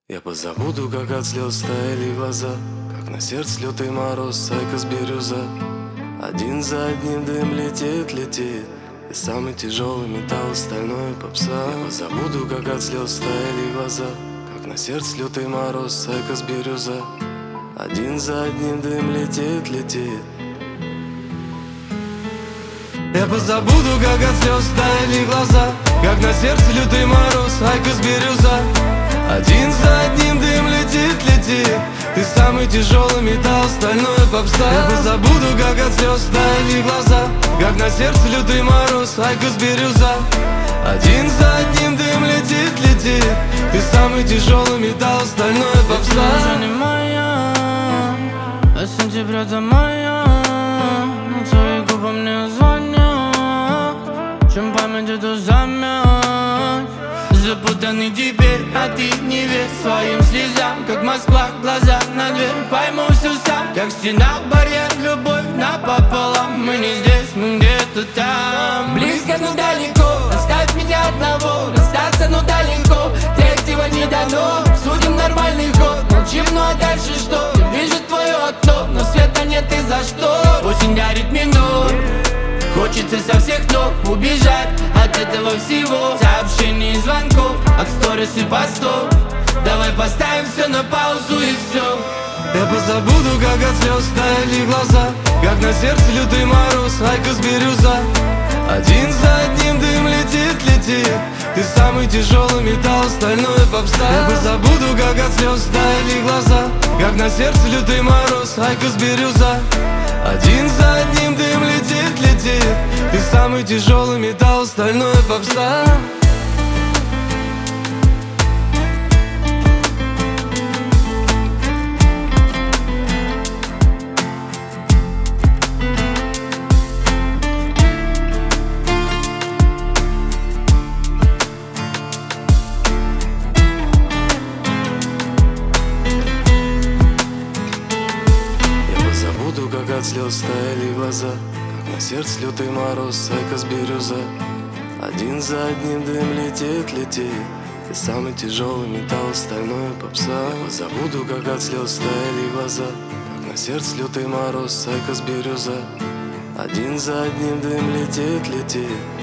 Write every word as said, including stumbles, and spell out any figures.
Я позабуду, как от слез стояли глаза, как на сердце лютый мороз, сайка с бирюза. Один за одним дым летит, летит, и самый тяжелый металл, стальной попса. Я позабуду, как от слез стояли глаза, как на сердце лютый мороз, сайка с бирюза. Один за одним дым летит, летит. Я позабуду, как от слез стояли глаза, как на сердце лютый мороз, айка с бирюза. Один за одним дым летит, летит, ты самый тяжелый металл, стальной попса. Я позабуду, как от слез стояли глаза, как на сердце лютый мороз, айка с бирюза. Один за одним дым летит, летит, ты самый тяжелый металл, стальной попса. Ты уже не моя, а сентября до мая, на твои губы мне звонят, чем память эту замять. Запутанный теперь, а ты не верь своим слезам, как Москва, глаза на дверь. Пойму все сам, как стена, барьер, любовь напополам. Мы не здесь, мы где-то там. Близко, но далеко, оставь меня одного. Расстаться, но далеко, третьего не дано. Судим нормальный ход, молчим, ну а дальше что? Я вижу твое окно, но света нет и за что. Осень дарит минут, хочется со всех ног убежать от этого всего. Сообщений и звонков, от сторис и постов. Давай поставим все на паузу и все. Я позабуду, как от слез стояли глаза, как на сердце лютый мороз, айка с бирюза. Один за одним дым летит, летит, ты самый тяжелый металл, стальной попса. Я позабуду, как от слез стояли глаза, как на сердце лютый мороз, айка с бирюза. Один за одним дым летит, летит, ты самый тяжелый металл, стальной попса. Как от слез стояли глаза, как на сердце лютый мороз, айка с бирюза. Один за одним дым летит, летит, ты самый тяжелый металл, стальной попса. Я позабуду, как от слез стояли глаза, как на сердце лютый мороз, айка с бирюза. Один за одним дым летит, летит,